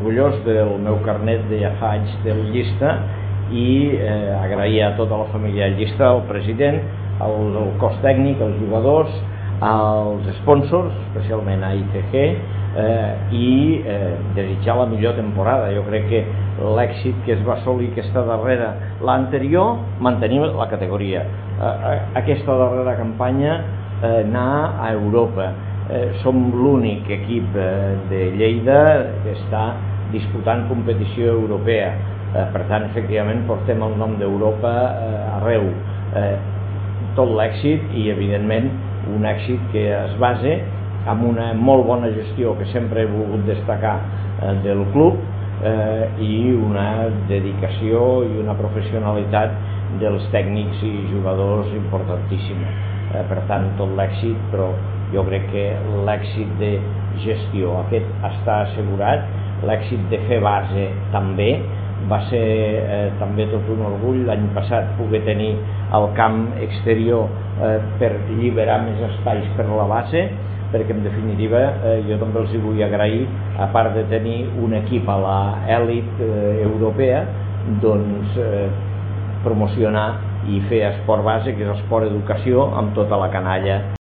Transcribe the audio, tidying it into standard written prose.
orgullós del meu carnet de ja fa anys del Llista i agrair a tota la família del Llista, al president, al cos tècnic, als jugadors, als sponsors, especialment a ITG, i desitjar la millor temporada. Jo crec que l'èxit que es va assolir aquesta darrera, l'anterior, mantenim la categoria. Aquesta darrera campanya, anar a Europa. Som l'únic equip de Lleida que està disputant competició europea. Per tant, efectivament, portem el nom d'Europa arreu. Tot l'èxit i, evidentment, un èxit que es basa en una molt bona gestió que sempre he volgut destacar del club i una dedicació i una professionalitat dels tècnics i jugadors importantíssima. Per tant, tot l'èxit, però jo crec que l'èxit de gestió aquest està assegurat, l'èxit de fer base també. Va ser també tot un orgull l'any passat poder tenir el camp exterior per alliberar més espais per la base, perquè en definitiva jo també els vull agrair, a part de tenir un equip a l'elit europea, doncs promocionar i fer esport base, que és esport educació, amb tota la canalla